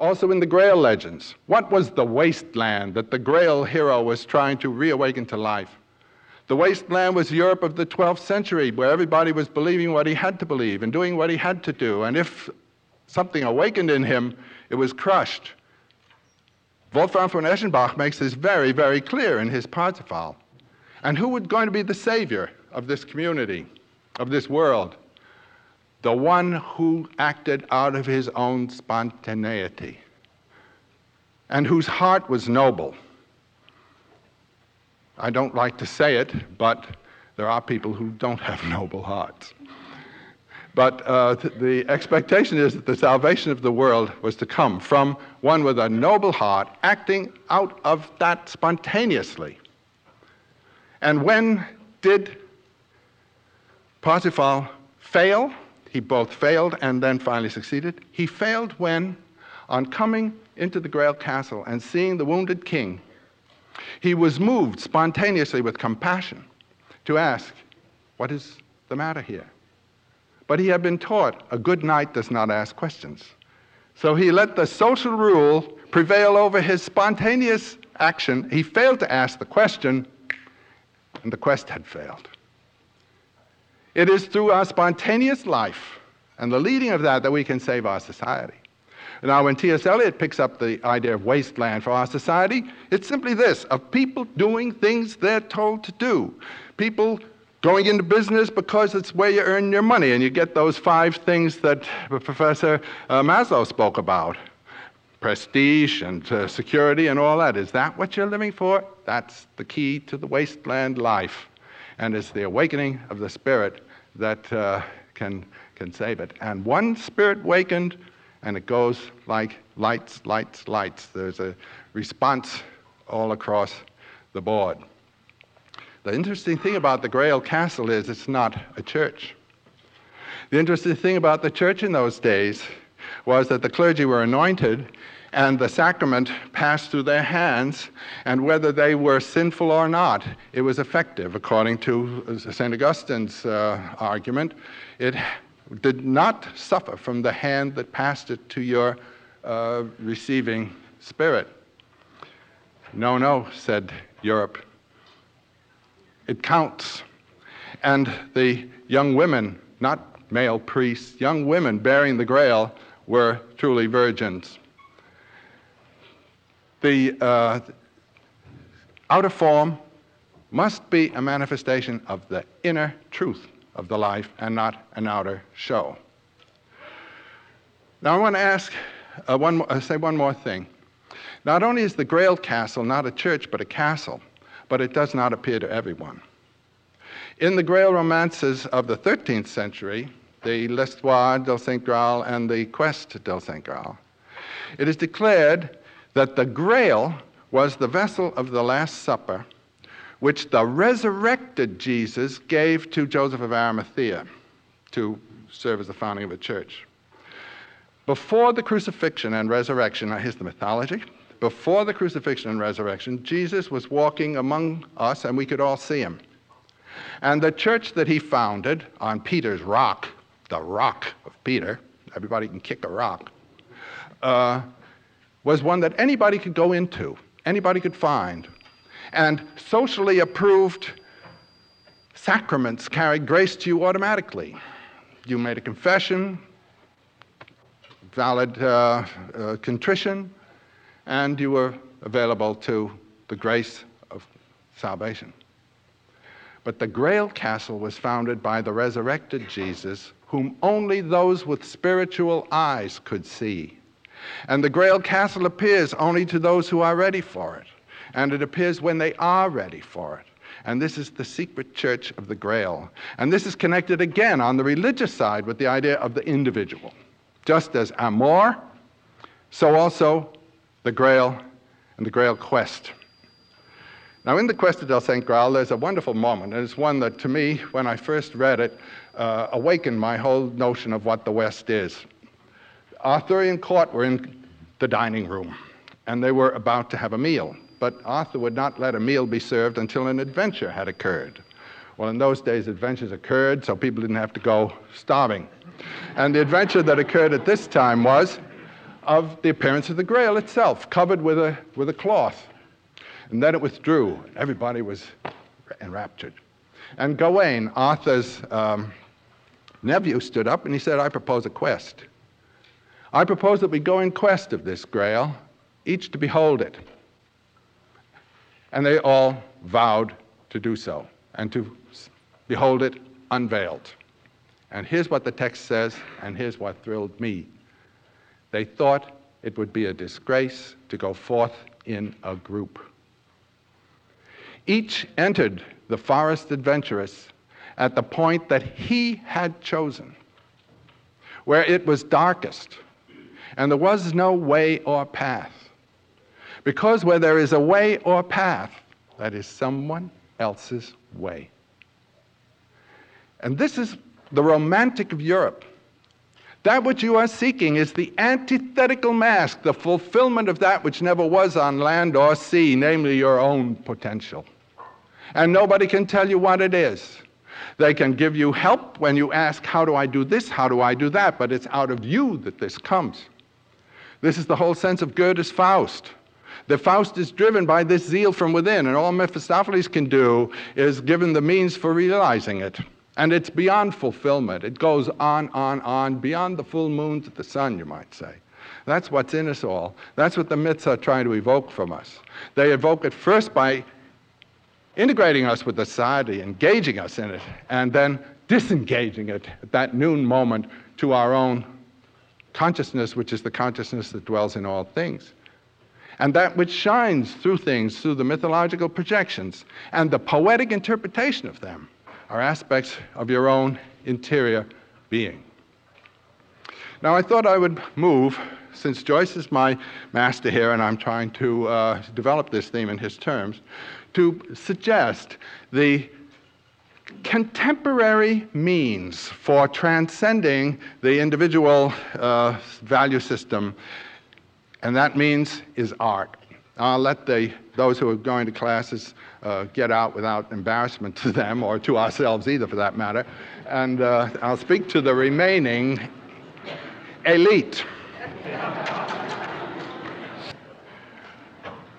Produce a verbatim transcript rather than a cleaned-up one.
Also in the Grail legends, what was the wasteland that the Grail hero was trying to reawaken to life? The wasteland was Europe of the twelfth century, where everybody was believing what he had to believe and doing what he had to do. And if something awakened in him, it was crushed. Wolfram von Eschenbach makes this very, very clear in his Parsifal. And who was going to be the savior of this community, of this world? The one who acted out of his own spontaneity and whose heart was noble. I don't like to say it, but there are people who don't have noble hearts. But uh, th- the expectation is that the salvation of the world was to come from one with a noble heart, acting out of that spontaneously. And when did Parsifal fail? He both failed and then finally succeeded. He failed when, on coming into the Grail castle and seeing the wounded king, he was moved spontaneously with compassion to ask, what is the matter here? But he had been taught a good knight does not ask questions. So he let the social rule prevail over his spontaneous action. He failed to ask the question, and the quest had failed. It is through our spontaneous life and the leading of that that we can save our society. Now, when T S Eliot picks up the idea of wasteland for our society, it's simply this, of people doing things they're told to do. People going into business because it's where you earn your money, and you get those five things that Professor uh, Maslow spoke about. Prestige and uh, security and all that. Is that what you're living for? That's the key to the wasteland life. And it's the awakening of the spirit that uh, can, can save it. And one spirit wakened, and it goes like lights, lights, lights. There's a response all across the board. The interesting thing about the Grail Castle is it's not a church. The interesting thing about the church in those days was that the clergy were anointed and the sacrament passed through their hands, and whether they were sinful or not, it was effective. According to Saint Augustine's uh, argument, it did not suffer from the hand that passed it to your uh, receiving spirit. No, no, said Europe. It counts. And the young women, not male priests, young women bearing the Grail were truly virgins. The uh, outer form must be a manifestation of the inner truth of the life and not an outer show. Now I want to ask, uh, one, uh, say one more thing. Not only is the Grail Castle not a church but a castle, but it does not appear to everyone. In the Grail romances of the thirteenth century, the L'Histoire del Saint Graal and the Quest del Saint Graal, it is declared that the Grail was the vessel of the Last Supper which the resurrected Jesus gave to Joseph of Arimathea to serve as the founding of a church. Before the crucifixion and resurrection, now here's the mythology, before the crucifixion and resurrection, Jesus was walking among us and we could all see him. And the church that he founded on Peter's rock, the rock of Peter, everybody can kick a rock, uh, was one that anybody could go into, anybody could find. And socially approved sacraments carried grace to you automatically. You made a confession, valid uh, uh, contrition, and you were available to the grace of salvation. But the Grail Castle was founded by the resurrected Jesus, whom only those with spiritual eyes could see. And the Grail Castle appears only to those who are ready for it. And it appears when they are ready for it. And this is the secret church of the Grail. And this is connected again on the religious side with the idea of the individual. Just as Amor, so also the Grail and the Grail quest. Now in the Quest del Saint Graal, there's a wonderful moment, and it's one that to me, when I first read it, uh, awakened my whole notion of what the West is. Arthurian court were in the dining room, and they were about to have a meal. But Arthur would not let a meal be served until an adventure had occurred. Well, in those days, adventures occurred, so people didn't have to go starving. And the adventure that occurred at this time was of the appearance of the Grail itself, covered with a, with a cloth. And then it withdrew. Everybody was enraptured. And Gawain, Arthur's um, nephew, stood up and he said, I propose a quest. I propose that we go in quest of this Grail, each to behold it. And they all vowed to do so and to behold it unveiled. And here's what the text says, and here's what thrilled me. They thought it would be a disgrace to go forth in a group. Each entered the forest adventurous at the point that he had chosen, where it was darkest, and there was no way or path. Because where there is a way or path, that is someone else's way. And this is the romantic of Europe. That which you are seeking is the antithetical mask, the fulfillment of that which never was on land or sea, namely your own potential. And nobody can tell you what it is. They can give you help when you ask, how do I do this, how do I do that? But it's out of you that this comes. This is the whole sense of Goethe's Faust. The Faust is driven by this zeal from within, and all Mephistopheles can do is give him the means for realizing it. And it's beyond fulfillment. It goes on, on, on, beyond the full moons of the sun, you might say. That's what's in us all. That's what the myths are trying to evoke from us. They evoke it first by integrating us with society, engaging us in it, and then disengaging it at that noon moment to our own consciousness, which is the consciousness that dwells in all things. And that which shines through things, through the mythological projections and the poetic interpretation of them, are aspects of your own interior being. Now, I thought I would move, since Joyce is my master here and I'm trying to uh, develop this theme in his terms, to suggest the contemporary means for transcending the individual uh, value system, and that means is art. I'll let the, those who are going to classes uh, get out without embarrassment to them, or to ourselves either for that matter, and uh, I'll speak to the remaining elite.